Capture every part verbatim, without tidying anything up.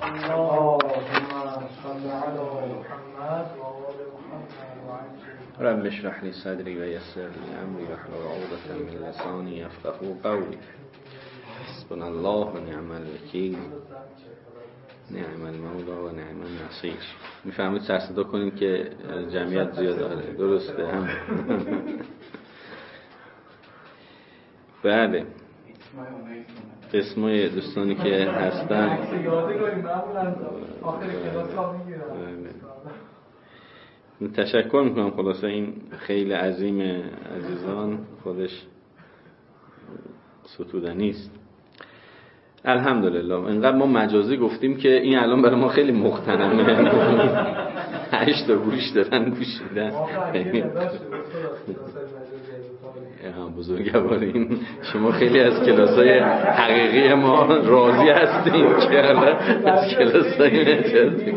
رب اشرح لي صدري ويسر لي امري واحلل عقدة من لساني يفقهوا قولي. حسبنا الله ونعم الوکیل، نعم المولا و نعم النصیر. میفهمید سر صدا کنیم که جمعیت زیاد داره. درسته هم. بله، اسمای دوستانی که هستن تشکر میکنم. خلاصه این خیلی عظیم عزیزان، خودش ستودنی است. الحمدلله. اینقدر ما مجازی گفتیم که این الان برای ما خیلی مغتنمه. هشت تا گوش دارن گوش میدن. بزرگوارین شما خیلی از کلاسای حقیقی ما راضی هستیم که الان از کلاسای مجازی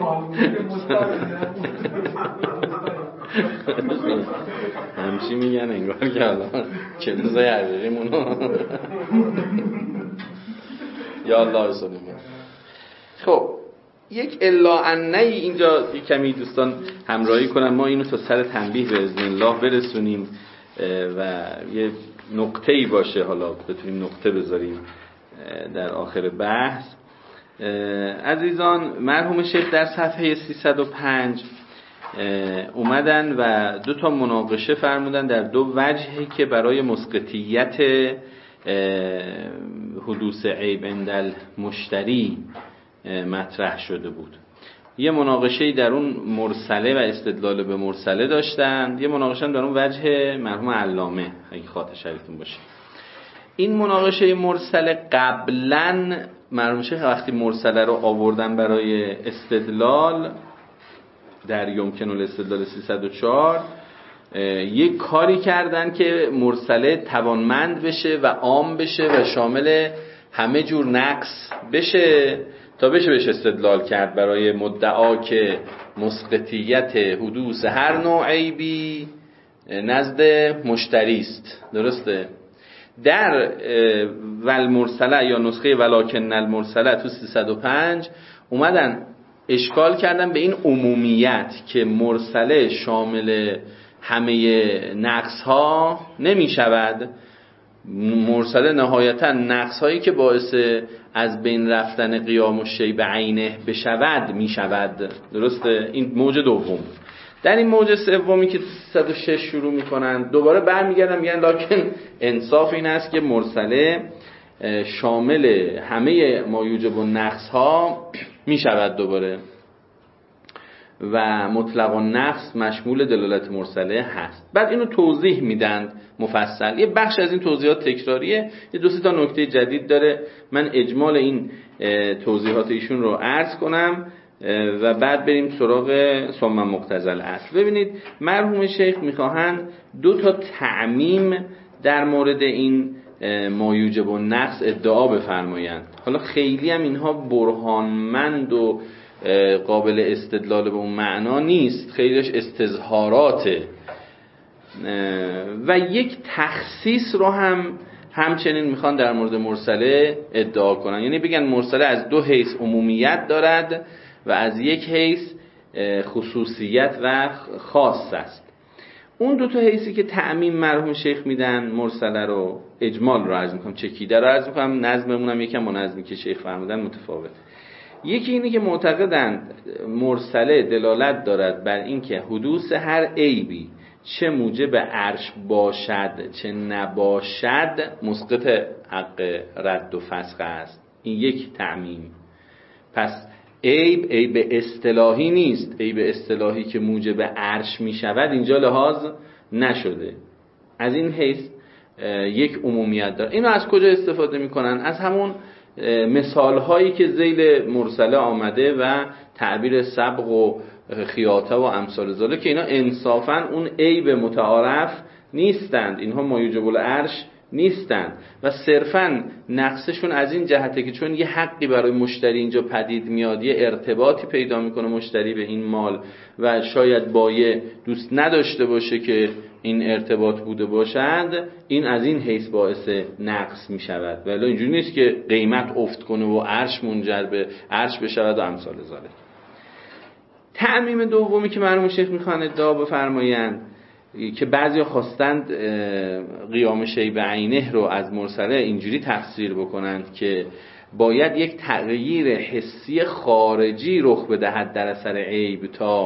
همچی میگن انگار که الان کلاسای حقیقی مونو یا الله سلیم. خب یک الا انه اینجا یک کمی دوستان همراهی کنن، ما اینو تا سر تنبیه به اذن الله برسونیم و یه نقطه‌ای باشه، حالا بتونیم نقطه بذاریم در آخر بحث. عزیزان، مرحوم شیخ در صفحه سیصد و پنج اومدن و دو تا مناقشه فرمودن در دو وجهی که برای مسقطیت حدوث عیب عند المشتری مطرح شده بود. یه مناقشه در اون مرسله و استدلال به مرسله داشتن، یه مناقشه در اون وجه مرحوم علامه اگه خاطر شریفتون باشه. این مناقشه مرسله قبلا مرحوم شیخ وقتی مرسله رو آوردن برای استدلال در یمکن الاستدلال سیصد و چهار یک کاری کردن که مرسله توانمند بشه و عام بشه و شامل همه جور نقص بشه تا بشه بشه استدلال کرد برای مدعا که مسقطیت حدوث هر نوع عیبی نزد مشتری است. درسته؟ در والمرسله یا نسخه ولکن المرسله تو سیصد و پنج اومدن اشکال کردن به این عمومیت که مرسله شامل همه نقص ها نمی شود. مرسله نهایتا نقص هایی که باعث از بین رفتن قیام الشیء به عینه بشود می شود. درسته؟ این موج دوم. در این موج سومی که صد و شش شروع می کنن دوباره برمیگردن میگن لکن انصاف این است که مرسله شامل همه ما یوجب النقص ها می شود دوباره و مطلق النقص مشمول دلالت مرسله هست. بعد اینو توضیح میدن مفصل. یه بخش از این توضیحات تکراریه، یه دو سه تا نکته جدید داره. من اجمال این توضیحات ایشون رو عرض کنم و بعد بریم سراغ ثم مقتضی الاصل. ببینید مرحوم شیخ میخواهند دو تا تعمیم در مورد این ما یوجب النقص ادعا بفرمایند. حالا خیلی هم اینها برهانمند و قابل استدلال به اون معنا نیست، خیلیش استظهاراته و یک تخصیص رو هم همچنین میخوان در مورد مرسله ادعا کنن. یعنی بگن مرسله از دو حیث عمومیت دارد و از یک حیث خصوصیت و خاص است. اون دو تا حیثی که تعمیم مرحوم شیخ میدن مرسله رو، اجمال رو عرض میکنم، چکیده رو عرض میکنم، نظممونم یکم با نظمی که شیخ فرمودن متفاوت. یکی اینه که معتقدند مرسله دلالت دارد بر اینکه حدوث هر عیبی چه موجب عرش باشد چه نباشد مسقط حق رد و فسخ است. این یک تعمیم. پس عیب عیب اصطلاحی نیست، عیب اصطلاحی که موجب عرش می شود اینجا لحاظ نشده. از این حیث یک عمومیت داره. اینو از کجا استفاده می کنن؟ از همون مثال هایی که ذیل مرسله آمده و تعبیر سبق و خیاطه و امثال ذالک که اینا انصافا اون عیب متعارف نیستند، اینها ما یوجب العرش نیستند و صرفا نقصشون از این جهته که چون یه حقی برای مشتری اینجا پدید میاد، یه ارتباطی پیدا میکنه مشتری به این مال و شاید بایع دوست نداشته باشه که این ارتباط بوده باشد، این از این حیث باعث نقص می شود. ولی اینجوری نیست که قیمت افت کنه و عرش منجر به عرش بشود و امثال ذالک. تعمیم دومی که مرحوم شیخ میخوان ادعا بفرمایند که بعضی خواستند قیام شیء بعینه رو از مرسله اینجوری تفسیر بکنند که باید یک تغییر حسی خارجی رخ بدهد در اثر عیب تا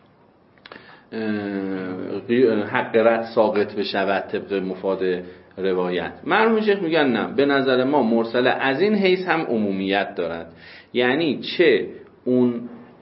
حق رد ساقط بشود طبق مفاد روایت. مرحوم شیخ میگن نه، به نظر ما مرسله از این حیث هم عمومیت دارد، یعنی چه اون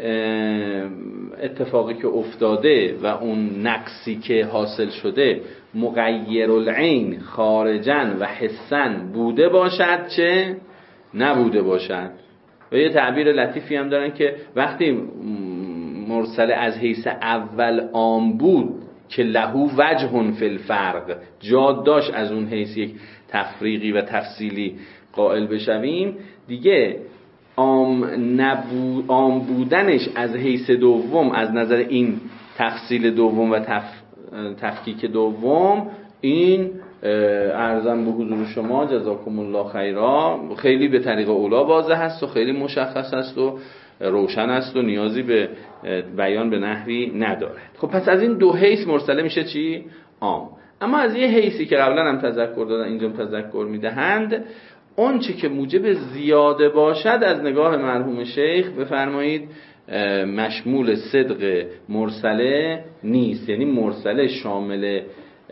اتفاقی که افتاده و اون نقصی که حاصل شده مغیر العین خارجاً و حسن بوده باشد چه نبوده باشد. و یه تعبیر لطیفی هم دارن که وقتی مرسله از حیث اول عام بود که لهو وجه فی الفرق، جا داشت از اون حیث یک تفریقی و تفصیلی قائل بشویم، دیگه عام نبود، عام بودنش از حیث دوم از نظر این تفصیل دوم و تف... تفکیک دوم، این ارزم به حضور شما جزاکم الله خیرا خیلی به طریق اولا واضح است و خیلی مشخص است و روشن است و نیازی به بیان به نحوی نداره. خب پس از این دو حیث مرسله میشه چی؟ عام. اما از یه حیثی که قبلا هم تذکر دادن اینجا هم تذکر میدهند، اون چه که موجب زیاده باشد از نگاه مرحوم شیخ بفرمایید مشمول صدق مرسله نیست. یعنی مرسله شامل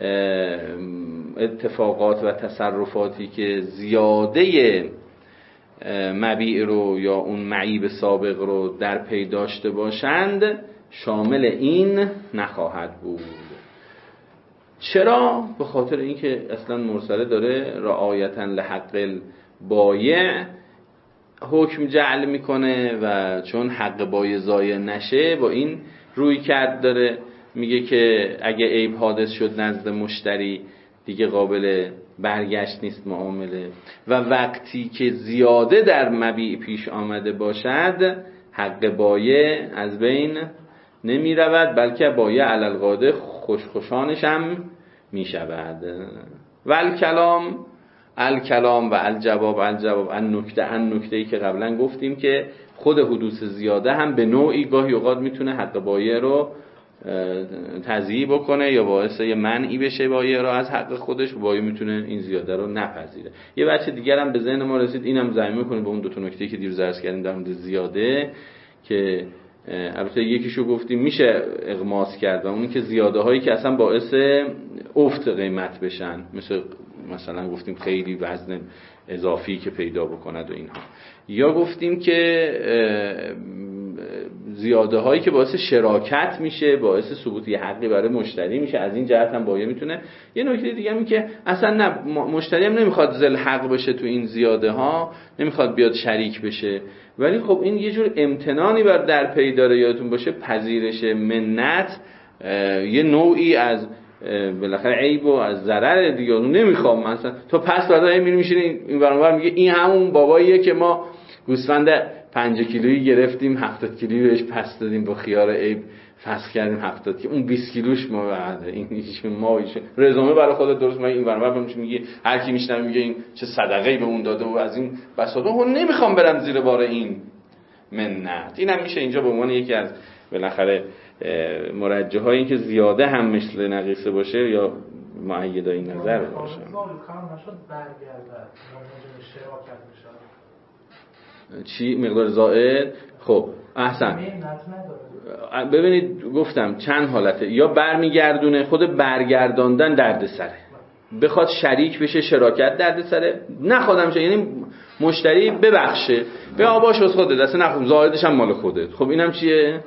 اتفاقات و تصرفاتی که زیاده مبیع رو یا اون معیب سابق رو در پی داشته باشند شامل این نخواهد بود. چرا؟ به خاطر اینکه اصلا مرسله داره رعایتا لحق البایع حکم جعل میکنه و چون حق بایع ضایع نشه با این روی کرد داره میگه که اگه عیب حادث شد نزد مشتری دیگه قابل برگشت نیست معامله، و وقتی که زیاده در مبیع پیش آمده باشد حق بایع از بین نمی رود، بلکه بایع علی القاعده خوشخوشانش هم می شود. و الکلام الکلام و الجواب الجواب ان نکته ان نکته‌ای که قبلا گفتیم که خود حدوث زیاده هم به نوعی گاهی اوقات میتونه حق بایع رو تضییع بکنه یا باعث یه منعی بشه بایع رو از حق خودش، و بایع میتونه این زیاده رو نپذیره. یه بچه دیگر هم به ذهن ما رسید، اینم ضمیر میکنه به اون دو تا نکته‌ای که دیروز عرض کردیم در مورد زیاده، که البته یکیشو گفتیم میشه اغماس کرد و اون که زیاده هایی که اصلا باعث افت قیمت بشن، مثل مثلا گفتیم خیلی وزن اضافی که پیدا بکند و اینها، یا گفتیم که زیاده هایی که باعث شراکت میشه، باعث ثبوت یه حقی برای مشتری میشه، از این جهت هم بایع میتونه. یه نکته دیگه هم که اصلا نه مشتری هم نمیخواد ذل حق بشه تو این زیاده ها، نمیخواد بیاد شریک بشه، ولی خب این یه جور امتنانی بر در پی داره. یادتون باشه پذیرش منت یه نوعی از بالاخره عیب و از ضرر دیگه اون نمیخوام، مثلا تو پس بعدا میری میشینی این برنامه میگه این همون باباییه که ما گوسفند پنج کیلویی گرفتیم هفتاد کیلویی بهش پس دادیم با خیار عیب فسخ کردیم هفتاد کیلو، اون بیست کیلوش ما بعد این ایشون ما ایشون رزومه برای خودت درست میگی، این برنامه بهش میگه هر کی میشنه میگه این چه صدقه‌ای به اون داده و از این بساطه اون نمیخوام برم زیر بار این منت. اینم میشه اینجا به عنوان یکی از بالاخره مرجح هایی که زیاده هم مثل نقیصه باشه یا مؤیدای این نظر باشه. چی مقدار زائد؟ خب احسن. ببینید گفتم چند حالته، یا برمیگردونه، خود برگرداندن دردسره، بخواد شریک بشه شراکت دردسره، نخوادم شه یعنی مشتری ببخشه به آباش از خودت اصلا نخوام زائدش هم مال خودت. خب اینم چیه؟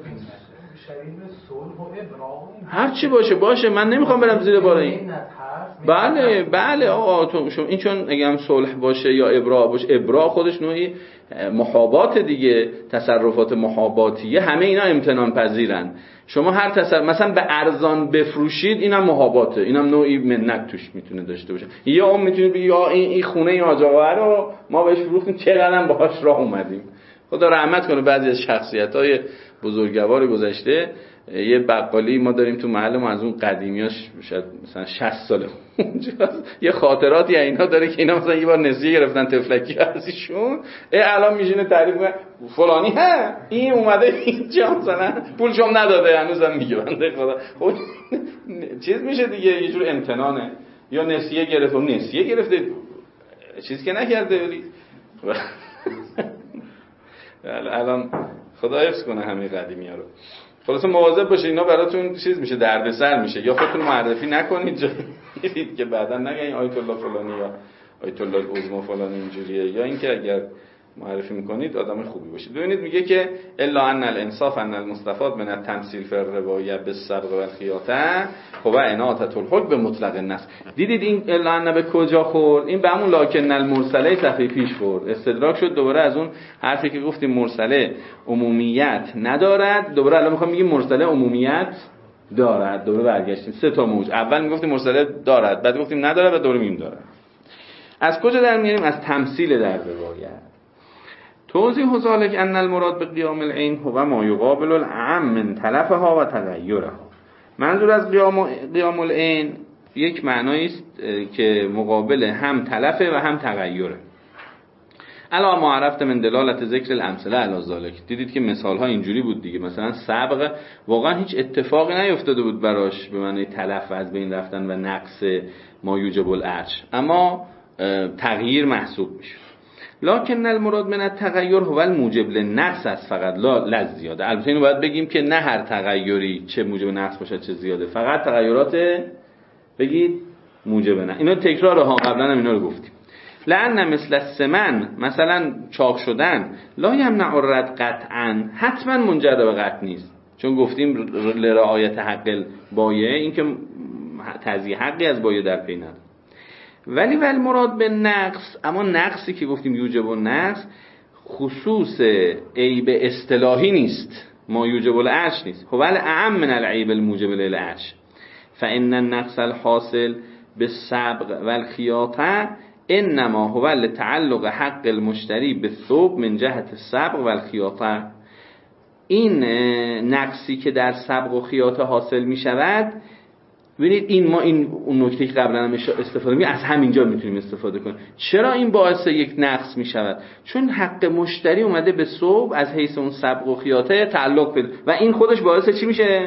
هر چی باشه باشه، من نمیخوام برم زیر بار این. بله بله آقا تو شما این چون اگه هم صلح باشه یا ابراء باشه، ابراء خودش نوعی محابات دیگه، تصرفات محاباتیه، همه اینا امتنان پذیرن. شما هر تصرف مثلا به ارزان بفروشید اینم محاباته، اینم نوعی منت توش میتونه داشته باشه. یا اون میتونه بگه یا این این خونه این حاج آقا رو ما بهش فروختیم چقدرم باهاش راه اومدیم. خدا رحمت کنه بعضی از شخصیت‌های بزرگوار گذشته. یه بقالی ما داریم تو محل ما از اون قدیمیاش شاید مثلا شصت ساله اونجاست، یه خاطراتی اینا داره که اینا مثلا یه بار نسیه گرفتن تفلکی ازشون، الان میشینه تعریف کنه فلانی ها این اومده اینجا مثلا پولشم نداده هنوزم میگه بنده خدا. خب چیز میشه دیگه، یه جور امتنانه. یا نسیه گرفت، نسیه گرفته چیز که نکرده ولی الان خدا حفظ کنه همه قدیمی‌ها رو. خلاص مواظب باشید، اینا براتون چیز میشه، دردسر میشه. یا خودتون معرفی نکنید جدید که بعداً نگین آیت الله فلانی یا آیت الله العظمی فلانی اینجوریه، یا اینکه اگر معرفی میکنید آدم خوبی باشید. ببینید میگه که الا ان الانصاف ان المستفاد من التمثيل في الروايه بالسبق والخياطه هو اناطه الحكم به مطلق النص. دیدید این الا ان به کجا خورد؟ این به همون لکن المرسله صفحه پیش خورد، استدراک شد دوباره از اون حرفی که گفتیم مرسله عمومیت ندارد، دوباره الان میخوام میگیم مرسله عمومیت دارد. دوباره برگشتیم سه تا موج، اول میگفتیم مرسله دارد، بعد گفتیم ندارد و دوباره میگیم دارد. از کجا در میاریم؟ از تمثیل در روایت. توضیح ذلك ان المراد بقیام العین هو ما یقابل العام من تلفها و تغیرها. منظور از قیام قیام العین یک معنایی است که مقابل هم تلفه و هم تغیره. الا ما عرفت من دلالت ذکر الامثله علی ذلك. دیدید که مثال ها اینجوری بود دیگه، مثلا سبق واقعا هیچ اتفاقی نیفتاده بود براش به معنی تلف و از بین رفتن و نقص ما یوجب العرش، اما تغییر محسوب میشه. لکن المراد من التغیر هو الموجب للنقص است فقط لا لزیاده. البته اینو باید بگیم که نه هر تغییری چه موجب نقص باشه چه زیاده، فقط تغییرات بگید موجب نه. اینو تکرار ها، قبلا هم اینا رو گفتیم. لأن مثل السمن مثلا چاق شدن لا یمنع الرد قطعا، حتما منجر به قطع نیست، چون گفتیم لرعایت حق بایع، این که تضییع حقی از بایع در پی نداره. ولی ول مراد به نقص، اما نقصی که گفتیم یوجب و نقص خصوص عیب اصطلاحی نیست، ما یوجب العرش نیست، هو الاعم من العیب الموجب للعرش. فان النقص الحاصل بالسبق والخیاطه انما هو لتعلق حق المشتری بالثوب من جهت السبق والخیاطه. این نقصی که در سبق و خیاطه حاصل می شود، ببینید این ما این اون نکته که قبلا هم استفاده می از همینجا میتونیم استفاده کنیم. چرا این باعث یک نقص می شود؟ چون حق مشتری اومده به ثوب از حیث اون سبق و خیاطه تعلق پیدا و این خودش باعث چی میشه؟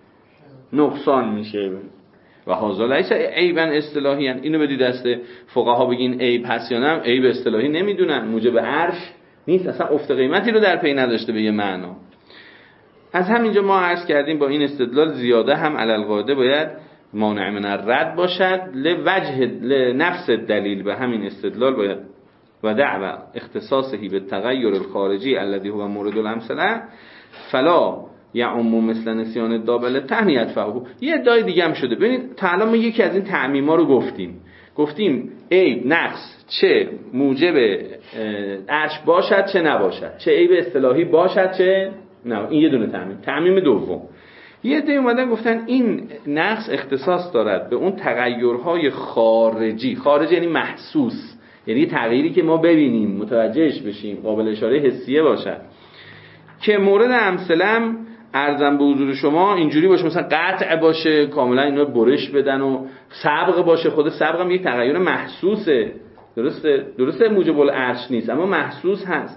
نقصان میشه. و هذا لیس عیبا اصطلاحی، اینو بدید دست فقها بگین عیب هست یا نه، عیب اصطلاحی نمیدونن، موجب عرش نیست، اصلا افت قیمتی رو در پی نداشته به یه معنا. از همینجا ما عرض کردیم با این استدلال زیاده هم علی القاعده باید مانع من الرد باشد لوجه لنفس دلیل، به همین استدلال باید و دعوه اختصاصهی به تغییر الخارجی الذي هو مورد الامثله فلا یعم مثل نسیان الدابل تهنیت فهو. یه ادعای دیگه هم شده. ببینید تا الان ما یکی از این تعمیما رو گفتیم گفتیم عیب نقص چه موجب عرش باشد چه نباشد، چه عیب اصطلاحی باشد چه نه. این یه دونه تعمیم. تعمیم دوم، یه عده اومدن گفتن این نقص اختصاص دارد به اون تغییرهای خارجی. خارجی یعنی محسوس، یعنی تغییری که ما ببینیم متوجهش بشیم، قابل اشاره حسیه باشد، که مورد امثلم ارزم به حضور شما اینجوری باشه، مثلا قطع باشه، کاملا اینا برش بدن، و سبق باشه. خود سبق هم یک تغییر محسوسه، درسته درسته موجب العرش نیست اما محسوس هست.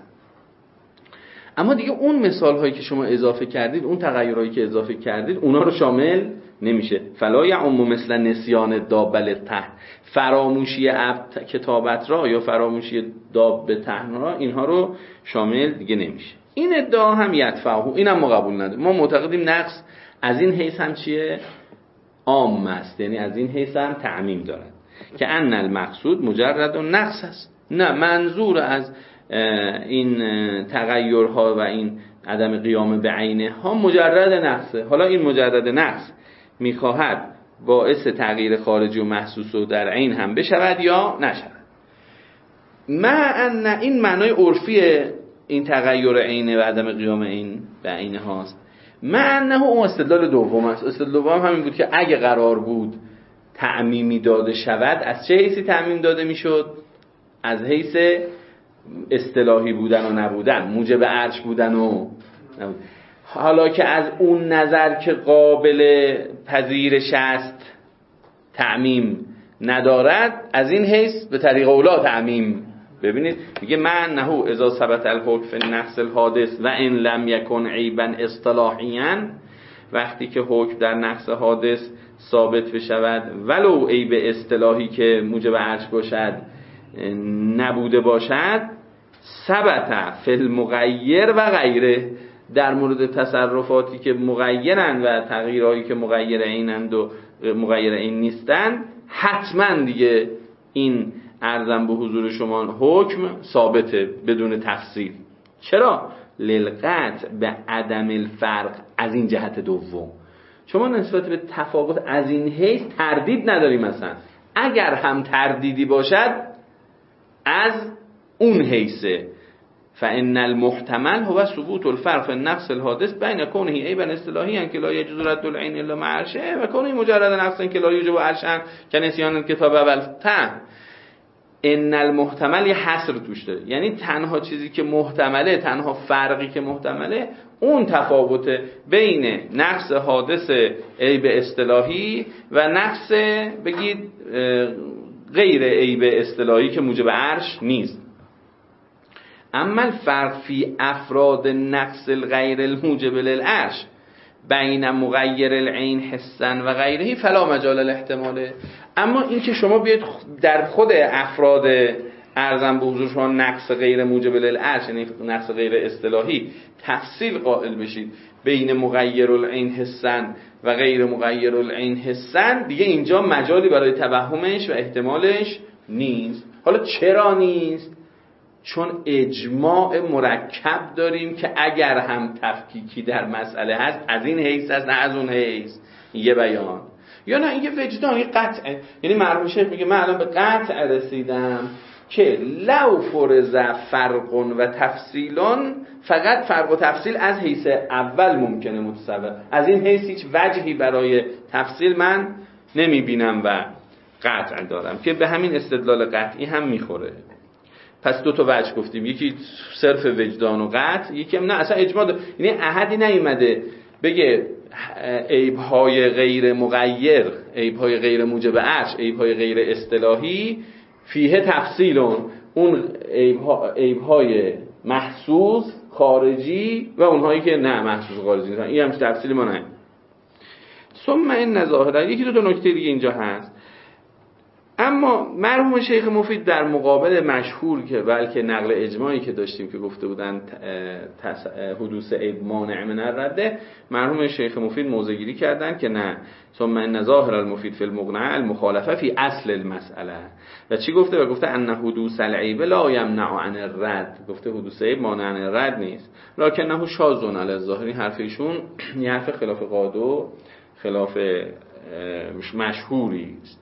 اما دیگه اون مثال هایی که شما اضافه کردید، اون تغییرهایی که اضافه کردید، اونا رو شامل نمیشه. فلا یعم مثل نسیان دابل ته، فراموشی عبد کتابت را یا فراموشی داب تهن را، اینها رو شامل دیگه نمیشه. این ادعا هم یدفعه، اینم ما قبول نداریم. ما معتقدیم نقص از این حیث هم چیه؟ عام است، یعنی از این حیث هم تعمیم دارد که ان المقصود مجرد نقص است. نه، منظور از این تغییرها و این عدم قیام به عینه ها مجرد نقصه. حالا این مجرد نقص میخواهد باعث تغییر خارجی و محسوس و در عین هم بشود یا نشود. مع ان این معنای عرفی این تغییر عینه و عدم قیام این به عینه هاست. مع انه اون استدلال دوم است. استدلال دوم همین بود که اگه قرار بود تعمیمی داده شود، از چه حیثی تعمیم داده میشد؟ از حیث اصطلاحی بودن و نبودن، موجب عرش بودن و نبودن. حالا که از اون نظر که قابل پذیرش است تعمیم ندارد، از این حیث به طریق اولا تعمیم. ببینید میگه من نهو اذا ثبت الحکم فی النقص الحادث و ان لم یکن عیبا اصطلاحیا، وقتی که حکم در نقص حادث ثابت بشود ولو عیب اصطلاحی که موجب عرش باشد نبوده باشد، ثبت فی المغیر و غیره، در مورد تصرفاتی که مغیرند و تغییرهایی که مغیر اینند و مغیر این نیستند، حتما دیگه این عرضم به حضور شما حکم ثابته بدون تفصیل. چرا؟ للقطع به عدم الفرق، از این جهت دوم شما نسبت به تفاوت از این حیث تردید نداری. مثلا اگر هم تردیدی باشد از اون حیثه، فان المحتمل هو ثبوت الفرق النقص الحادث بین کونه عیبا اصطلاحیا که لا یجوز رد العین الا مع عرشه و کونه مجرد نقص که لا یوجب عرشا که نسیان الکتاب اول ته. ان المحتمل یه حصر توش داره، یعنی تنها چیزی که محتمله، تنها فرقی که محتمله اون تفاوت بین نقص حادث عیب اصطلاحی و نقص بگید غیر عیب اصطلاحی که موجب عرش نیست. اما الفرق فی افراد نقص الغیر الموجب للعرش بین مغیر العین حسن و غیره فلا مجال الاحتماله. اما این که شما بیاید در خود افراد ارزم به حضور شما نقص غیر موجب للعرش، یعنی نقص غیر اصطلاحی، تفصیل قائل بشید بین مغیر العین حسن و غیر مغیر العین حسن، دیگه اینجا مجالی برای توهمش و احتمالش نیست. حالا چرا نیست؟ چون اجماع مرکب داریم که اگر هم تفکیکی در مسئله هست از این حیث است نه از اون حیث. یه بیان یا نه این وجدان، یه قطعه. یعنی مرحوم شیخ میگه من الان به قطع رسیدم که لو فرض فرق و تفصیلان، فقط فرق و تفصیل از حیث اول ممکنه متصور، از این حیث هیچ وجهی برای تفصیل من نمیبینم و قطع دارم که به همین استدلال قطعی هم میخوره. پس دو تا وجه گفتیم، یکی صرف وجدان و قطع، یکی هم نه اصلا اجماع داره. یعنی احدی نیومده بگه عیب‌های غیر مغیر، عیب‌های غیر موجب عرش، عیب‌های غیر اصطلاحی فیه تفصیلون، اون عیب‌های محسوس خارجی و اونهایی که نه محسوس خارجی نیستن، این همش تفصیلی ما نه. ثم این ظاهرا یکی دو تا نکته دیگه اینجا هست. اما مرحوم شیخ مفید در مقابل مشهور که بلکه نقل اجماعی که داشتیم که گفته بودن حدوث عیب مانع من الرده، مرحوم شیخ مفید موضع‌گیری کردن که نه، ثم ان ظاهر المفید فی المقنع المخالفه فی اصل المسئله. و چی گفته؟ و گفته ان حدوث العیب لا یمنع عن الرد، گفته حدوث عیب مانع عن الرد نیست، لکنه شاذ علی الظاهر. این حرف ایشون یه حرف خلاف قاعده و خلاف مشهوری است.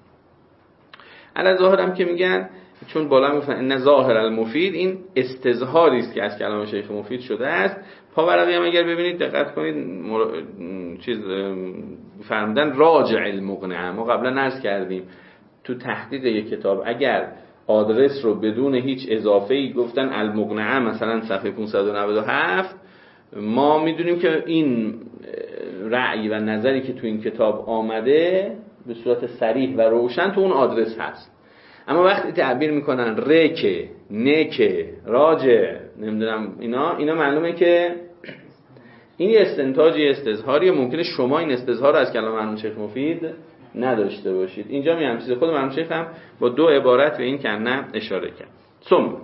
علی ظاهرم که میگن، چون بالا میگفتن ان ظاهر المفید، این استظهاری است که از کلام شیخ مفید شده است. پاورقی هم اگر ببینید دقت کنید مر... چیز فرمودن راجع المقنع. ما قبلا عرض کردیم تو تحقیق یک کتاب اگر آدرس رو بدون هیچ اضافه‌ای گفتن المقنع مثلا صفحه پانصد و نود و هفت، ما میدونیم که این رأی و نظری که تو این کتاب آمده به صورت صریح و روشن تو اون آدرس هست. اما وقتی تعبیر میکنن رکه، نکه، راجع، نمیدونم اینا اینا معلومه که این یه استنتاجی، استظهاری، ممکنه شما این استظهار رو از کلام مرحوم شیخ مفید نداشته باشید. اینجا میام چیز خود مرحوم شیخ هم با دو عبارت به این کنه اشاره کرد. ثم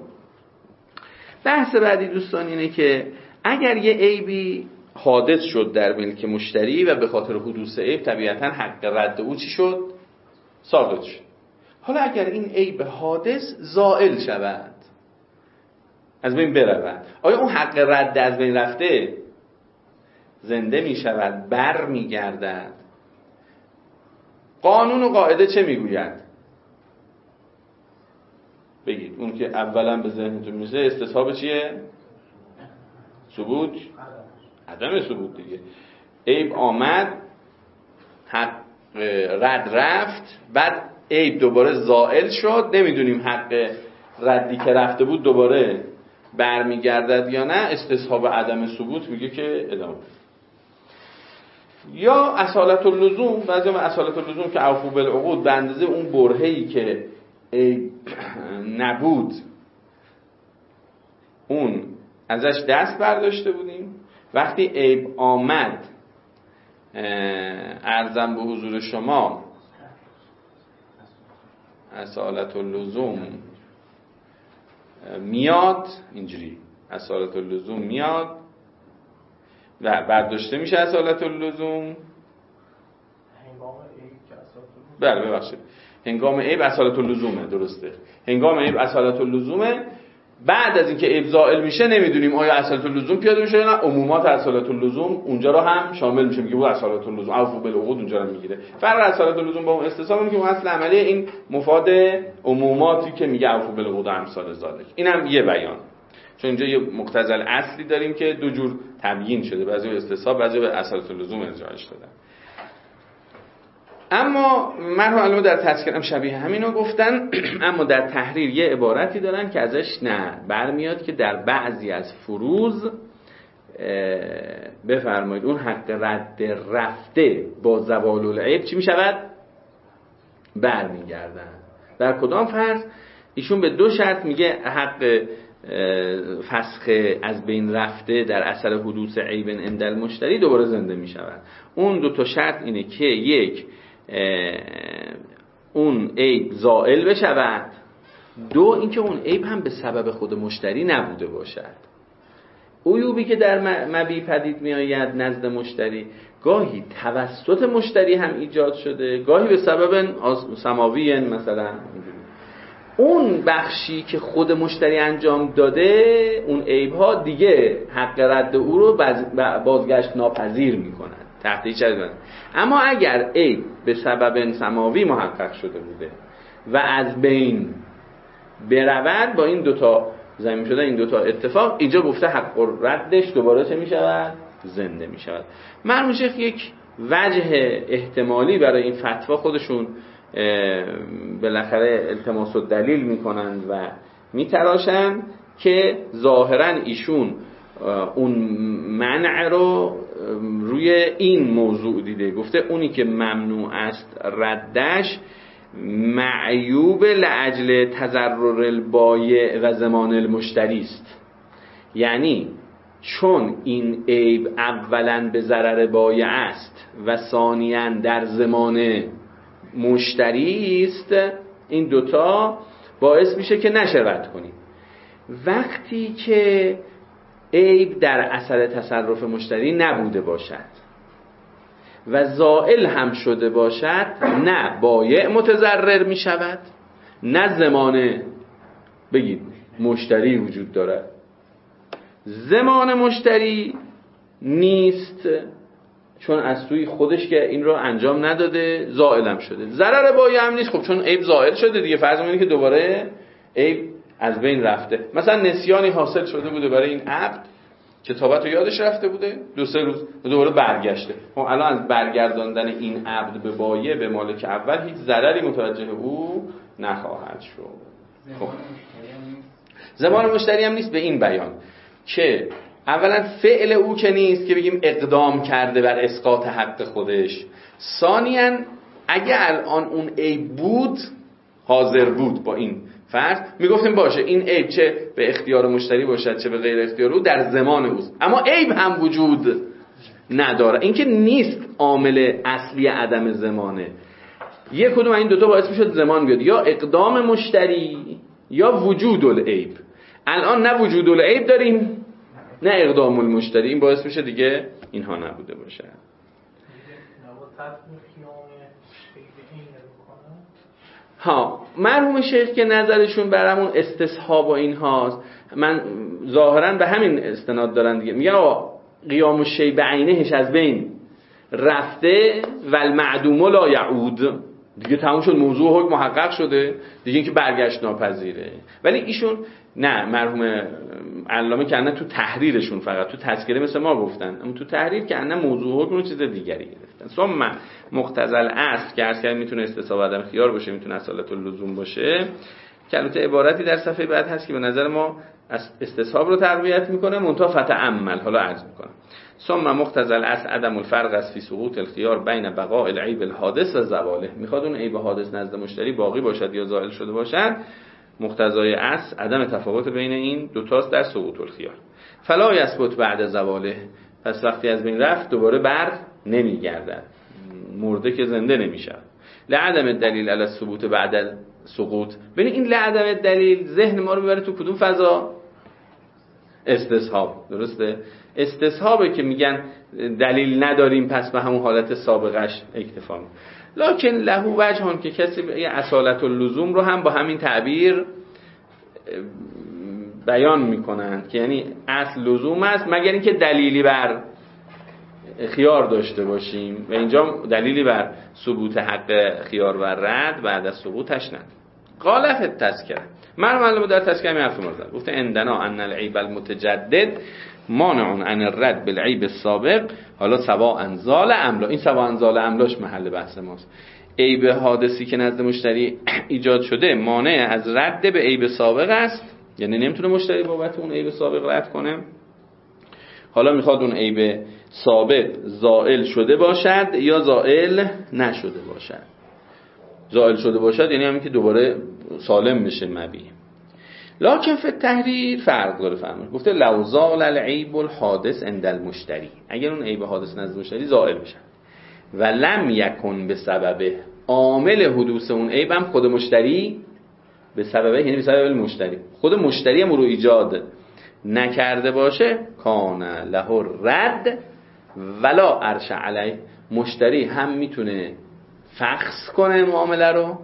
بحث بعدی دوستان اینه که اگر یه عیبی حادث شد در ملک مشتری و به خاطر حدوث عیب طبیعتا حق رد او چی شد؟ ساقط شد. حالا اگر این عیب حادث زائل شود، از بین برود، آیا اون حق رد از بین رفته زنده می شود، بر می گردد؟ قانون و قاعده چه می گوید؟ بگید اون که اولا به ذهنتون میشه استصحاب چیه؟ ثبوت؟ عدم ثبوت دیگه. عیب آمد، حق رد رفت، بعد عیب دوباره زائل شد، نمیدونیم حق ردی که رفته بود دوباره برمیگردد یا نه، استصحاب عدم ثبوت میگه که ادامه. یا اصالت اللزوم، بعضی ما اصالت اللزوم که اوفوا بالعقود به اندازه اون برهه‌ای که نبود اون ازش دست برداشته بودیم، وقتی عیب آمد عرضم به حضور شما اصالت اللزوم میاد، اینجوری اصالت اللزوم میاد و برداشته میشه اصالت اللزوم. بله ببخشید، هنگام عیب اصالت اللزومه، درسته، هنگام عیب اصالت اللزومه. بعد از اینکه عیب زائل میشه نمیدونیم آیا اصالت اللزوم پیاده میشه یا نه، عمومات اصالت اللزوم اونجا رو هم شامل میشه، میگه بود اصالت اللزوم اوفوا بالعقود اونجا رو میگیره. فرق اصالت اللزوم با اون استصحاب اینه که اون اصل عملی این مفاد عموماتی که میگه اوفوا بالعقود و امثال ذالک. اینم یه بیان، چون اینجا یه مقتضی اصلی داریم که دو جور تبیین شده، بعضی به استصحاب بعضی به اصالت اللزوم ارجاعش دادن. اما مرحوم علامه در تذکرم شبیه همینو گفتن، اما در تحریر یه عبارتی دارن که ازش نه برمیاد که در بعضی از فروض بفرمایید اون حق رد رفته با زوال العیب چی میشود؟ برمیگردن. در کدام فرض؟ ایشون به دو شرط میگه حق فسخ از بین رفته در اثر حدوث عیب عند المشتری دوباره زنده میشود. اون دو تا شرط اینه که یک، اون عیب زائل بشود، دو اینکه اون عیب هم به سبب خود مشتری نبوده باشد. عیوبی که در مبیع پدید می آید نزد مشتری گاهی توسط مشتری هم ایجاد شده، گاهی به سبب سماوی مثلا. اون بخشی که خود مشتری انجام داده اون عیب ها دیگه حق رد او رو بازگشت ناپذیر می کنند تحت هیچ شرایطی. اما اگر عیب به سبب سماوی محقق شده بوده و از بین برود، با این دوتا زمین شده این دوتا اتفاق اینجا گفته حق ردش دوباره چه می شود؟ زنده می شود. مرحوم شیخ یک وجه احتمالی برای این فتوا خودشون بالاخره التماس و دلیل میکنند و میتراشند که ظاهرا ایشون اون منع رو روی این موضوع دیده، گفته اونی که ممنوع است ردش معیوب لاجل تضرر البایع و ضمان المشتری است. یعنی چون این عیب اولا به ضرر بایع است و ثانیاً در ضمان مشتری است، این دوتا باعث میشه که نشه رد کنیم. وقتی که عیب در اثر تصرف مشتری نبوده باشد و زائل هم شده باشد، نه بایع متضرر می شود نه ضمان بگید مشتری وجود دارد. ضمان مشتری نیست چون از سوی خودش که این رو انجام نداده زائل هم شده. ضرر بایع هم نیست، خب چون عیب زائل شده دیگه، فرض کنید که دوباره عیب از بین رفته. مثلا نسیانی حاصل شده بوده برای این عبد، کتابت رو یادش رفته بوده دو سه روز دوباره برگشته. خب الان از برگرداندن این عبد به بایع به مالک اول هیچ ضرری متوجه او نخواهد شد. خب ضمان مشتری هم نیست به این بیان که اولا فعل او که نیست که بگیم اقدام کرده بر اسقاط حق خودش، ثانیاً اگه الان اون عیب بود حاضر بود با این فرض میگفتیم باشه این عیب چه به اختیار مشتری باشد چه به غیر اختیار او در ضمان اوست، اما عیب هم وجود نداره. این که نیست عامل اصلی عدم ضمانه. یک کدوم این دوتا باعث میشد ضمان بیاد، یا اقدام مشتری یا وجود العیب. الان نه وجود العیب داریم نه اقدام المشتری، این باعث میشه دیگه اینها نبوده باشه. ها مرحوم شیخ که نظرشون برامون استصحاب و اینهاست، من ظاهرا به همین استناد دارن دیگه، میگن آقا قیام الشیء بعینهش از بین رفته و المعدوم لا یعود، دیگه تموم شد، موضوع حکم محقق شده دیگه، اینکه برگشت ناپذیره. ولی ایشون نه، مرحوم علامه که نه تو تحریرشون فقط تو تذکره مثل ما گفتن، اما تو تحریر که نه موضوع حکم رو چیز دیگری گرفتن. ثم مقتضی الاصل که عرض کردم میتونه استصحاب عدم خیار باشه، میتونه اصالت اللزوم باشه، که البته عبارتی در صفحه بعد هست که به نظر ما استصحاب رو تقویت میکنه، منتها فتأمل، حالا عرض میکنم. ثم مقتضی الاصل عدم الفرق است فی سقوط الخیار بین بقاء العیب الحادث و زواله. میخواد اون عیب حادث نزد مشتری باقی باشد یا زائل شده باشد، مقتضای اصل عدم تفاوت بین این دو تاست در سقوط الخیار. فلا یثبت بعد زواله، پس وقتی از بین رفت دوباره بر نمیگردد، مرده که زنده نمیشه. لعدم دلیل علی ثبوت بعد سقوط. ببین این لعدم دلیل ذهن ما رو میبره تو کدوم فضا؟ استصحاب. درسته؟ استصحابه که میگن دلیل نداریم پس به همون حالت سابقش اکتفا میکنیم. لکن له وجهان که کسی اصالت اللزوم رو هم با همین تعبیر بیان میکنند که یعنی اصل لزوم است مگر اینکه دلیلی بر خیار داشته باشیم و اینجا دلیلی بر ثبوت حق خیار و رد بعد از سقوطش نداریم. قالف التذکره، مرحوم علامه در تذکره می حرف مرزد گفته عندنا ان العیب المتجدد مانع عن الرد بالعیب السابق. حالا سواء انزال املا، این سواء انزال املاش محل بحث ماست. عیب حادثی که نزد مشتری ایجاد شده مانع از رد به عیب سابق است، یعنی نمیتونه مشتری بابت اون عیب سابق رد کنه. حالا میخواد اون عیب سابق زائل شده باشد یا زائل نشده باشد. زائل شده باشد یعنی همین که دوباره سالم بشه مبی. لکن فی التحریر فرق داره. فهمید گفته لو زال العیب الحادث عند المشتری، اگر اون عیب حادث نزد مشتری زائل بشه و لم یکن به سببه، عامل حدوث اون عیب هم خود مشتری به سببه، یعنی به سبب مشتری، خود مشتری هم رو ایجاد نکرده باشه، کان له رد ولا ارش علیه، مشتری هم میتونه فخص کنه معامله رو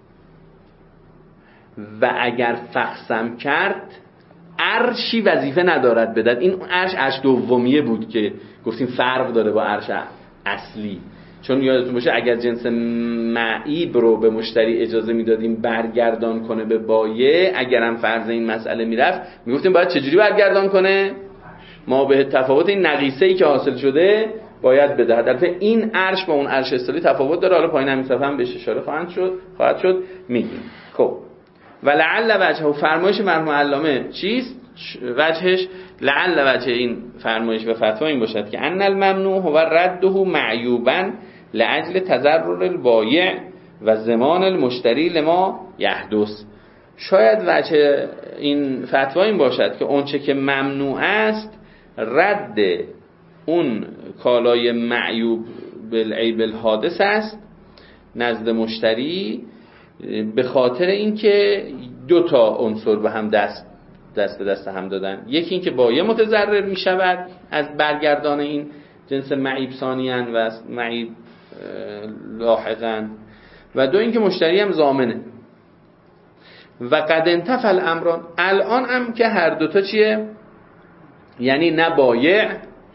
و اگر فخصم کرد ارشی وظیفه ندارد بدد. این ارش ارش دومیه بود که گفتیم فرق داره با ارش اصلی، چون یادتون باشه اگر جنس معیب رو به مشتری اجازه میدادیم برگردان کنه به بایع، اگرم فرض این مسئله میرفت میگفتیم باید چجوری برگردان کنه؟ ما به تفاوت این نقیصه‌ای که حاصل شده باید بدهد. البته این ارش با اون ارش اصلی تفاوت داره، حالا پایین همین صفحه هم بهش اشاره خواهد شد خواهد شد میگیم. خب ولعل وجهه، فرمایش مرحوم علامه چیست؟ وجهش لعل وجه این فرمایش و فتوا این باشد که ان الممنوع هو رده معیوبا لاجل تضرر البایع و ضمان المشتری لما یحدث. شاید وجه این فتوا این باشد که اونچه که ممنوع است رد اون کالای معیوب بالعیب الحادث است نزد مشتری، به خاطر اینکه دو تا عنصر به هم دست دست به دست هم دادن. یکی اینکه بایع متضرر می شود از برگردان این جنس معیب ثانیاً و معیب لاحقاً، و دو اینکه مشتری هم ضامنه. و قد انتفى الامران، الان هم که هر دوتا چیه؟ یعنی نه بایع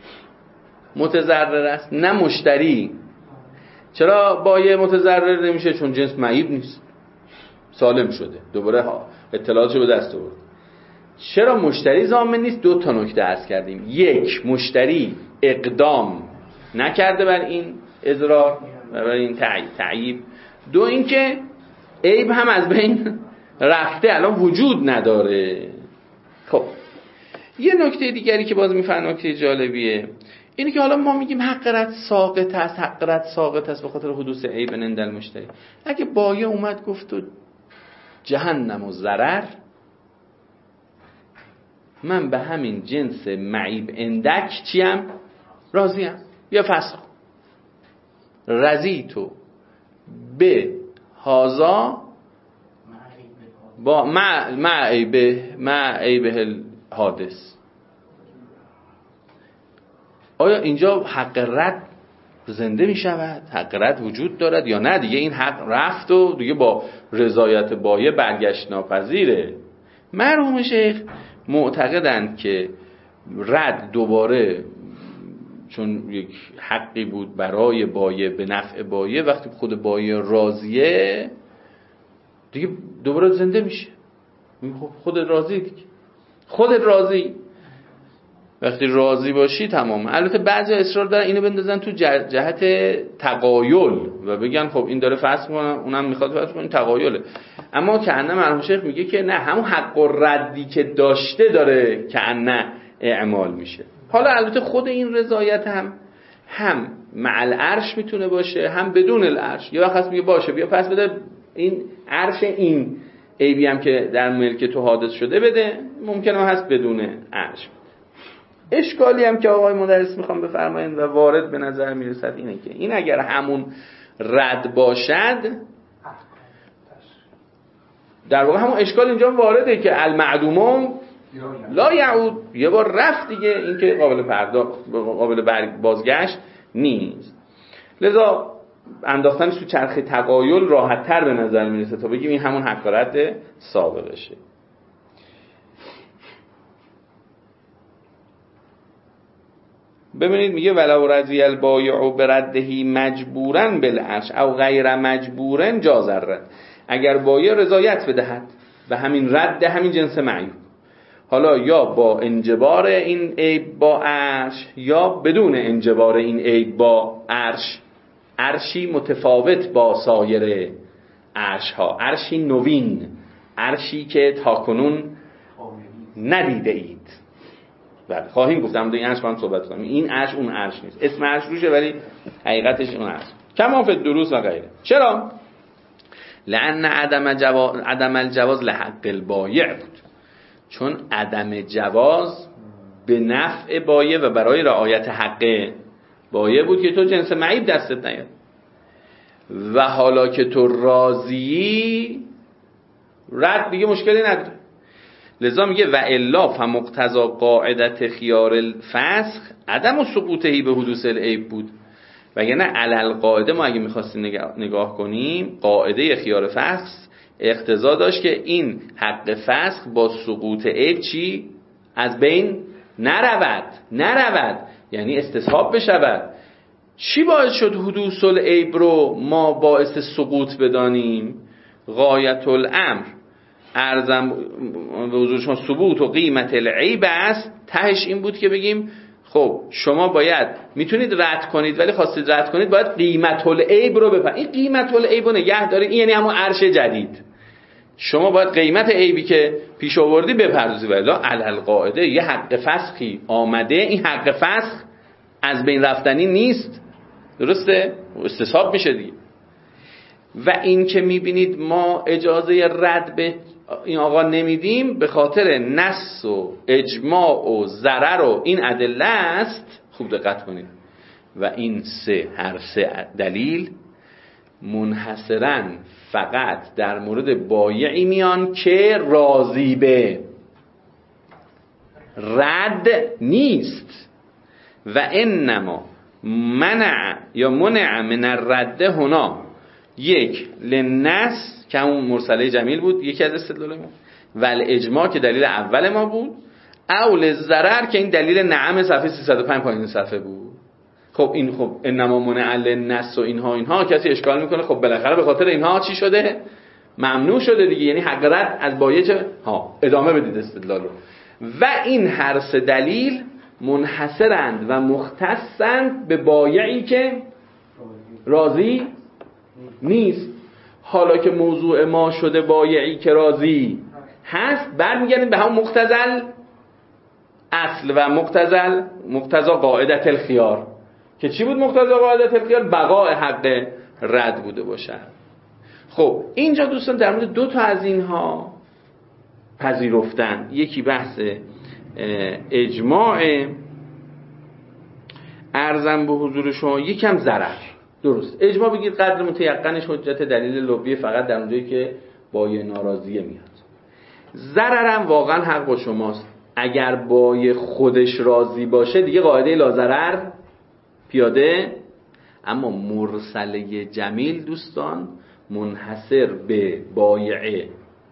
متضرر است نه مشتری. چرا بایع متضرر نمیشه؟ چون جنس معیب نیست، سالم شده، دوباره اطلاعاتشو به دست آورد. چرا مشتری ضامن نیست؟ دو تا نکته عرض کردیم. یک، مشتری اقدام نکرده بر این اضرار و بر این تعییب. دو اینکه عیب هم از بین رفته، الان وجود نداره. خب یه نکته دیگری که باز میفهم نکته جالبیه اینه که حالا ما میگیم حق رد ساقط است، حق رد ساقط است به خاطر حدوث عیب عند المشتری. اگه بایع اومد گفت تو جهنم و ضرر، من به همین جنس معیب اندک چیم؟ راضیم، یا فسخ رضی تو به هازا با مع مع عیبه مع عیبه الحادث. آیا اینجا حق رد زنده می شود؟ حق رد وجود دارد یا نه؟ دیگه این حق رفت و دیگه با رضایت بایع برگشت ناپذیره. مرحوم شیخ معتقدند که رد دوباره چون یک حقی بود برای بایع به نفع بایع، وقتی خود بایع راضیه دیگه دوباره زنده میشه. خود راضی دیگه، خود راضی وقتی راضی باشی تمام. البته بعضی اصرار دارن اینو بندازن تو جهت تقایل و بگن خب این داره فسخ کنه اونم میخواد فسخ کنه، تقایله. اما کأنه مرحوم شیخ میگه که نه، همون حق و ردی که داشته داره کأنه اعمال میشه. حالا البته خود این رضایت هم هم مع العرش میتونه باشه هم بدون العرش. یه وقت میگه باشه بیا پس بده این عرش این عیبی هم که در ملک تو حادث شده بده، ممکنه هست بدون عرش. اشکالی هم که آقای مدرس میخوام بفرمایید و وارد به نظر میرسد اینه که این اگر همون رد باشد، در واقع همون اشکال اینجا وارده که المعدوم لا یعود، یه بار رفت دیگه، این که قابل پرداخت قابل بازگشت نیست. لذا انداختنش تو چرخ تقایل راحت تر به نظر میرسه تا بگیم این همون حق رد سابقشه. ببینید میگه ولو رضی البایع برده مجبورا بالعرش او غیر مجبورا جاز الرد. اگر بایع رضایت بدهد و همین رد همین جنس معیوب، حالا یا با انجبار این عیب با عرش یا بدون انجبار این عیب با عرش، عرشی متفاوت با سایر عرش ها، عرشی نوین، عرشی که تاکنون ندیده اید. بله خواهیم گفتم این عرش با هم صحبت کنیم، این عرش اون عرش نیست، اسم عرش روشه ولی حقیقتش اون عرش. کما فی الدروس و غیره. چرا؟ لأن عدم جواز عدم الجواز لحق البایع بود، چون عدم جواز به نفع بایع و برای رعایت حق بایع بود که تو جنس معیب دستت نیاد و حالا که تو راضی رد دیگه مشکلی نداره. لذا میگه و الا فمقتضا قاعدت خیار الفسخ عدم سقوطهی به حدوث العیب بود. وگرنه علل قاعده ما اگه میخواستیم نگاه کنیم، قاعده خیار فسخ اقتضا داشت که این حق فسخ با سقوط عیب چی؟ از بین نرود نرود یعنی استصحاب بشود. چی باعث شد حدوث العیب رو ما باعث سقوط بدانیم؟ غایت الامر ارزم به حضور شما ثبوت و قیمت العیب است. تهش این بود که بگیم خب شما باید میتونید رد کنید، ولی خواستید رد کنید باید قیمت العیب رو بپرید. این قیمت العیب رو نگه دارید، این یعنی همون عرش جدید. شما باید قیمت عیبی که پیش آوردی بپردازید. ولی علل قاعده یه حق فسخی آمده، این حق فسخ از بین رفتنی نیست، درسته؟ استصحاب میشه دیگه. و این که میبینید ما اجازه رد به این آقا نمیدیم به خاطر نص و اجماع و ضرر و این ادله است. خوب دقت کنید. و این سه هر سه دلیل منحصراً فقط در مورد بایعی میان که راضی به رد نیست. و انما منع یا منع من الرد هنا یک لنص که همون مرسله جمیل بود، یکی از استدلال ما، و الاجماع که دلیل اول ما بود، او للضرر که این دلیل نعم صفحه سیصد و پنج پایین صفحه بود. خب این خب انما منع للنص و اینها اینها کسی اشکال میکنه، خب بالاخره به خاطر اینها چی شده؟ ممنوع شده دیگه، یعنی حق رد از بایع ها. ادامه بدید استدلال رو. و این هر سه دلیل منحصرند و مختصند به بایعی که راضی نیست. حالا که موضوع ما شده بایعی که راضی هست، برمیگردیم به هم مقتضل اصل و مقتضل مقتضا قاعدت الخیار که چی بود؟ مقتضا قاعدت الخیار بقاء حق رد بوده باشد. خب اینجا دوستان در مورد دو تا از اینها پذیرفتن، یکی بحث اجماع ارزم به حضور شما، یکم ضرر. درست اجماع بگید قدر متیقنش حجت دلیل لوبی فقط در اونجایی که بایع ناراضیه میاد. ضررم واقعا حق با شماست. اگر بایع خودش راضی باشه دیگه قاعده لا ضرر پیاده. اما مرسله جمیل دوستان منحصر به بایع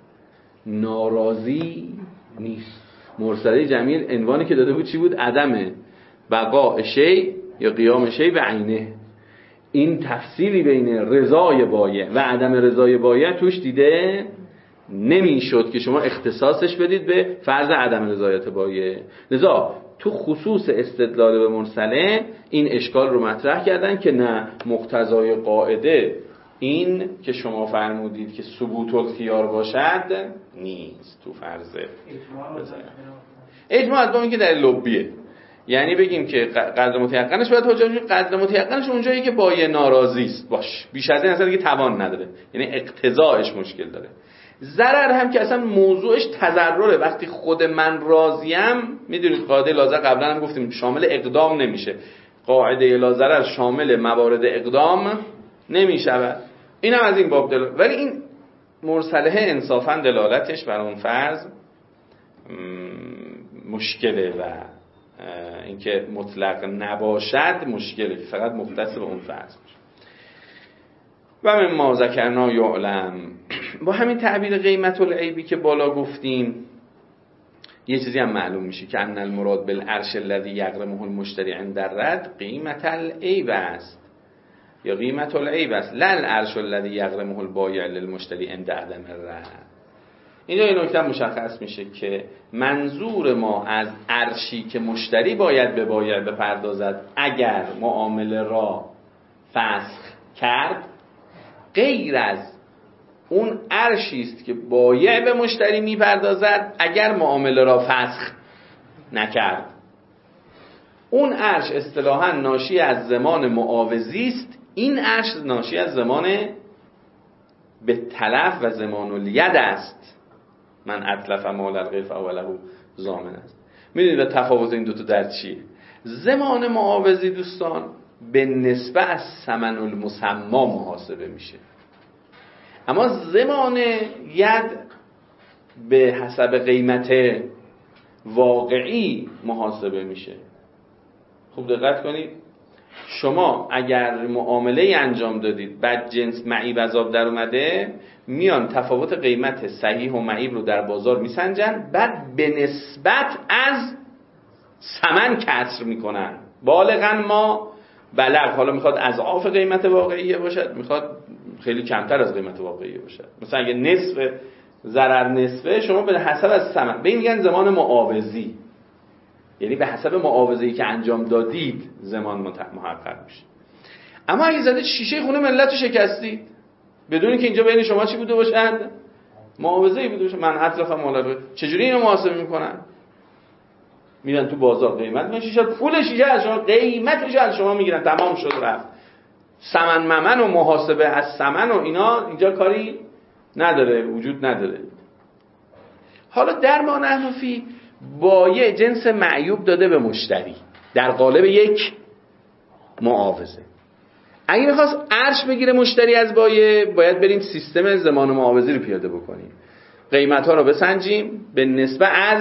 ناراضی نیست. مرسله جمیل عنوانی که داده بود چی بود؟ عدم بقاء شیء یا قیام شیء به عینه. این تفصیلی بین رضای بایع و عدم رضای بایع توش دیده نمیشد که شما اختصاصش بدید به فرض عدم رضایت بایع. لذا تو خصوص استدلال به مرسله این اشکال رو مطرح کردن که نه، مقتضای قاعده این که شما فرمودید که ثبوت الخیار باشد نیست تو فرض اجماع از این که در لبیه، یعنی بگیم که قدر متیقنش باید حجت بشه، قدر متیقنش اونجایی که بایع ناراضی است باش، بیش از این اصلا دیگه توان نداره، یعنی اقتضاعش مشکل داره. ضرر هم که اصلا موضوعش تضرره، وقتی خود من راضیم، میدونید قاعده لا ضرر قبلا هم گفتیم شامل اقدام نمیشه، قاعده لا ضرر شامل موارد اقدام نمیشود، اینم از این باب دل. ولی این مرسله انصافا دلالتش بر اون فرض مشکله و اینکه مطلق نباشد مشکله، فقط مختص به اون فرض میشه. و من ما ذکرنا یعلم، با همین تعبیر قیمت العیبی که بالا گفتیم یه چیزی هم معلوم میشه که ان المراد بالعرش الذی یغرمه المشتری عند الرد قیمت العیب است یا قیمت العیب است، لا العرش الذی یغرمه البایع للمشتری عند عدم الرد. اینجا این نکته مشخص میشه که منظور ما از عرشی که مشتری باید به بایع بپردازد اگر معامله را فسخ کرد، غیر از اون عرشی است که بایع به مشتری میپردازد اگر معامله را فسخ نکرد. اون عرش اصطلاحاً ناشی از زمان معاوضی است، این عرش ناشی از زمان به تلف و زمان الید است. من اتلف مال الغیر فهو له ضامن است. میدونید تفاوت این دوتا در چیه؟ زمان معاوضی دوستان به نسبت از ثمن المسما محاسبه میشه، اما زمان ید به حسب قیمت واقعی محاسبه میشه. خوب دقت کنید، شما اگر معامله انجام دادید بعد جنس معیب عذاب در اومده، میان تفاوت قیمت صحیح و معیب رو در بازار میسنجن، بعد به نسبت از ثمن کسر میکنن. بالغاً ما بلغ، حالا میخواد اضعاف قیمت واقعیه باشد، میخواد خیلی کمتر از قیمت واقعیه باشد. مثلا اگه نصف ضرر نصفه، شما به حسب از ثمن، به این میگن زمان معاوضی، یعنی به حسب معاوضه‌ای که انجام دادید زمان محقق میشه. اما اگه زدید شیشه خونه ملت رو شکستید بدون که اینجا بین شما چی بوده باشند؟ معاوضه‌ای بوده باشه. من اتلف مال، چجوری اینو محاسبه میکنن؟ میرن تو بازار قیمت من شیشه، پول شیشه از شما، قیمتش از شما میگیرن، تمام شد رفت. ثمن ممن و محاسبه از ثمن و اینا اینجا کاری نداره، وجود نداره. حالا در ما نحن فی بایع جنس معیوب داده به مشتری در قالب یک معاوضه. اگه میخواست عرش بگیره مشتری از بایع، باید بریم سیستم زمان معاوضی رو پیاده بکنیم، قیمت ها رو بسنجیم به نسبت از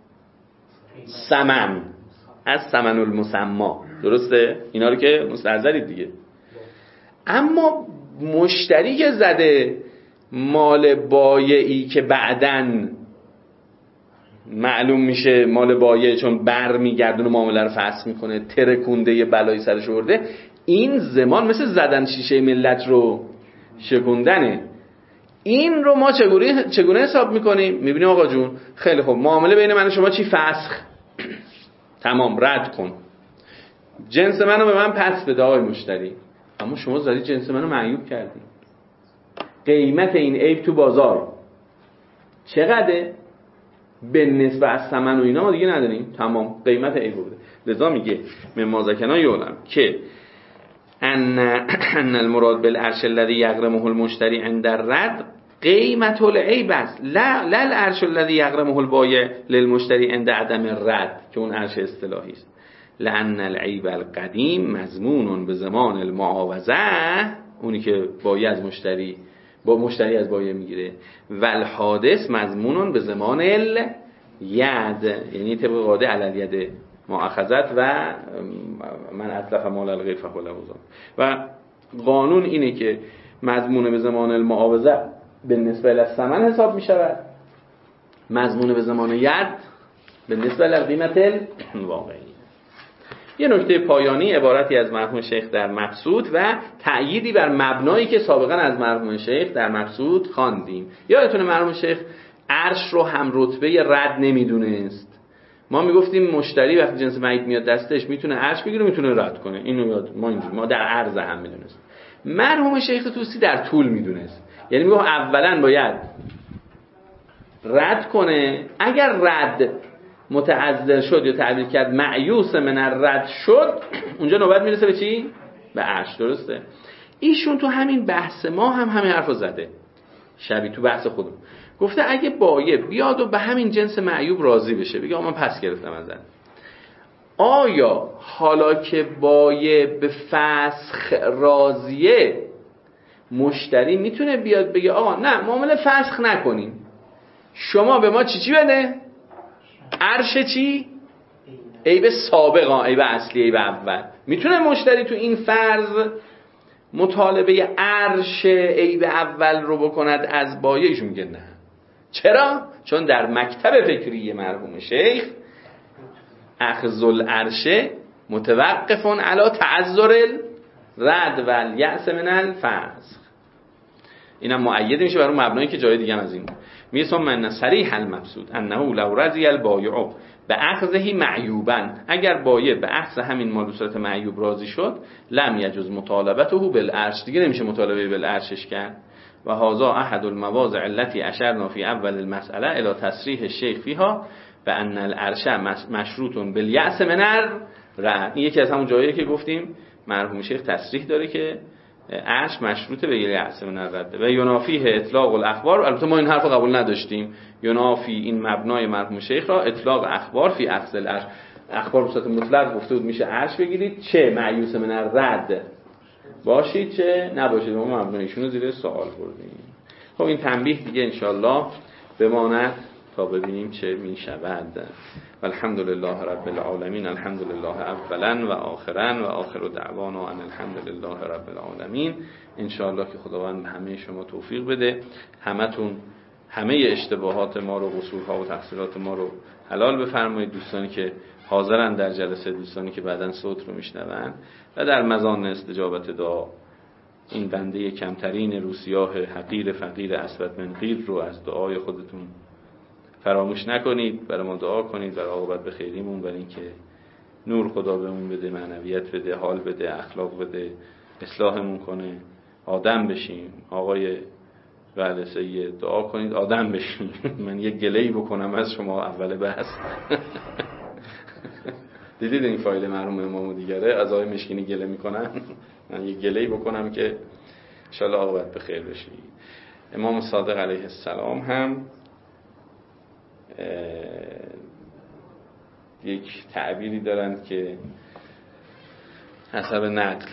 ثمن، از ثمن المسما، درسته؟ اینا رو که مستحضرید دیگه. اما مشتری که زده مال بایعی که بعدن معلوم میشه مال بایع، چون بر میگردونه معامله رو فسخ میکنه، ترکونده یه بلایی سرش آورده، این زمان مثل زدن شیشه ملت رو شکوندنه. این رو ما چگونه چگونه حساب میکنیم؟ میبینیم آقا جون خیلی خوب، معامله بین من و شما چی؟ فسخ. تمام، رد کن، جنس منو به من پس بده آقای مشتری. اما شما زدی جنس منو معیوب کردی، قیمت این عیب تو بازار چقدره؟ به نسبت از ثمن و اینا ما دیگه نداریم، تمام قیمت عیب بوده. لذا میگه من ما ذکرنا یعلم که ان ان المراد بالعرش الذي یغرمه المشتری عند الرد قیمت العیب است، لا لا العرش الذي یغرمه البایع للمشتری عند عدم الرد، که اون عرش اصطلاحی است. لان العیب القدیم مضمون به زمان المعاوضه، اونی که بایع از مشتری با مشتری از بایع میگیره، و الحادث مضمون به زمان الید، یعنی طبق قاعده علی الید مؤاخذت و من اتلف مال الغیر فهو له ضامن. و قانون اینه که مضمون به زمان المعاوضه به نسبت للثمن حساب می شود، مضمون به زمان ید به نسبت للقیمت الواقعی. یه نکته پایانی، عبارتی از مرحوم شیخ در مبسوط و تأییدی بر مبنایی که سابقا از مرحوم شیخ در مبسوط خواندیم. یادتونه مرحوم شیخ عرش رو هم رتبه رد نمیدونست، ما میگفتیم مشتری وقتی جنس معیوب میاد دستش میتونه عرش بگیره میتونه رد کنه، اینو یاد ما اینجوری ما در عرض هم میدونست. مرحوم شیخ طوسی در طول میدونست، یعنی میگه اولا باید رد کنه، اگر رد متعذر شد یا تعبیر کرد معیوس من الرد شد، اونجا نوبت میرسه به چی؟ به عرش. درسته؟ ایشون تو همین بحث ما هم همین حرفو زده، شبیه تو بحث خودم گفته اگه بایع بیاد و به همین جنس معیوب راضی بشه، بگه من پس گرفتم ازت، آیا حالا که بایع به فسخ راضیه مشتری میتونه بیاد بگه آقا نه معامله فسخ نکنیم، شما به ما چی چی بده؟ عرش چی؟ عیب سابق، عیب اصلی، عیب اول. میتونه مشتری تو این فرض مطالبه عرش عیب اول رو بکند از بایع؟ ایشون میگه نه. چرا؟ چون در مکتب فکری مرحوم شیخ اخذ العرش متوقف علی تعذر الرد و الیأس من الفسخ. اینم مؤید میشه بر اون مبنایی که جای دیگه از این میسم من صریح المبسوط انه لو رضی البایع به اخذه معیوبا، اگر بایع به اخذ همین مال به صورت معیوب راضی شد، لم یجوز مطالبته بالعرش، دیگه نمیشه مطالبه بالعرشش کرد. و هذا احد المواضع التي اشرنا في اول المساله الى تصریح الشیخ فيها بان العرش مشروط بالیأس من الرد. این یکی از همون جاییه که گفتیم مرحوم شیخ تصریح داره که عرش مشروطه به یأس من الرد و ینافیه اطلاق الاخبار. البته ما این حرف قبول نداشتیم، ینافی این مبنای مرحوم شیخ را اطلاق اخبار فی اخذ العرش، اخبار به صورت مطلق گفته بود میشه عرش بگیرید، چه معیوس من الرد باشید چه نباشید. ما مبنایشون رو زیر سوال بردیم. خب این تنبیه دیگه انشالله بماند تا ببینیم چه می شود. والحمد لله رب العالمین. الحمد لله اولا و آخرا و آخر دعوانا ان الحمد لله رب العالمین. انشالله که خداوند به همه شما توفیق بده، همتون همه اشتباهات ما رو، قصورها و تقصیرات ما رو حلال بفرمایید. دوستانی که حاضرن در جلسه، دوستانی که بعداً صوت رو میشنون و در مزان استجابت دعا، این بنده کمترین روسیاه حقیر فقیر اسود من قیر رو از دعای خودتون فراموش نکنید. برای ما دعا کنید برای عاقبت به خیریمون، برای اینکه نور خدا بهمون بده، معنویت بده، حال بده، اخلاق بده، اصلاحمون کنه، آدم بشیم. آقای بله سید دعا کنید آدم بشیم. من یه گله‌ای بکنم از شما اول بحث. دیدید این فایل مرحوم امام دیگره از آقای مشکینی گله میکنن، من یه گله‌ای بکنم که ان شاءالله عاقبت به خیر بشه. امام صادق علیه السلام هم یک تعبیری دارند که حسب نقل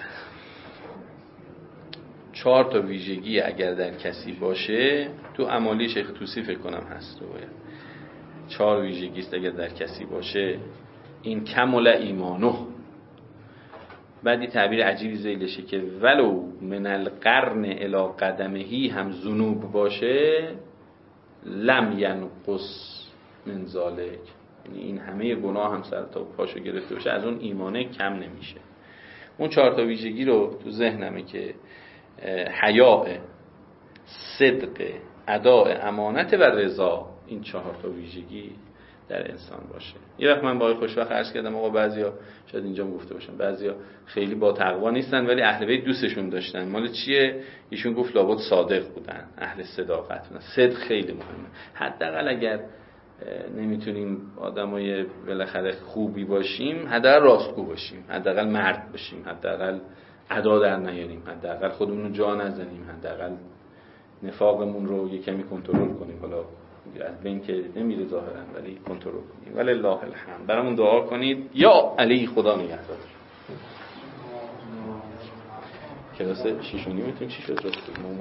چهار تا ویژگی اگر در کسی باشه، تو امالی شیخ طوسی فکر کنم هست، رو باید چهار ویژگی است اگر در کسی باشه این کمل ایمانه. بعدی تعبیر عجیبی زیلشه که ولو من القرن الی قدمهی هم ذنوب باشه لم ینقص من ذالک، یعنی این همه گناه هم سر تا پاشو گرفته باشه از اون ایمانه کم نمیشه. اون چهار تا ویژگی رو تو ذهنمه که حیاء، صدق، اداء امانت و رضا، این چهار تا ویژگی در انسان باشه. یه وقت من با آقای خوشوقت عرض کردم آقا بعضیا شاید اینجا گفته باشم بعضیا خیلی با تقوا نیستن ولی اهل بیت دوستشون داشتن. مال چیه؟ ایشون گفت لابد صادق بودن، اهل صداقت بودن. صدق خیلی مهمه. حداقل اگر نمیتونیم آدمای بالاخره خوبی باشیم، حداقل راستگو باشیم، حداقل مرد باشیم، حداقل ادا در نیاریم، حداقل خودمون رو جا نزنیم، حداقل نفاقمون رو یه کمی کنترل کنیم. حالا از بین که نمیره ظاهرا ولی کنترل کنیم. ولله الحمد. برامون دعا کنید. یا علی خدا نگهدار. کلاس شش و نیم میتونیم چی شد؟